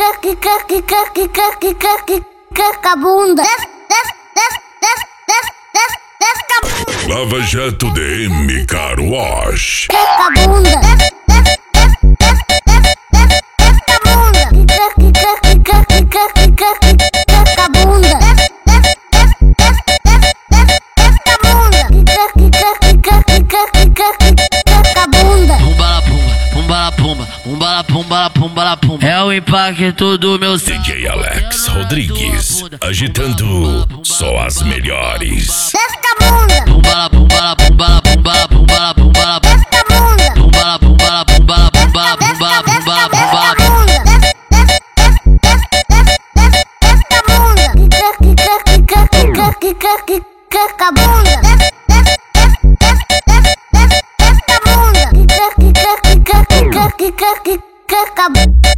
a bunda. Lava Jato DM Car Wash. A bunda. A bunda. Pumba, é o impacto do meu DJ Alex Rodrigues, agitando só as melhores. Pumba, Acabou.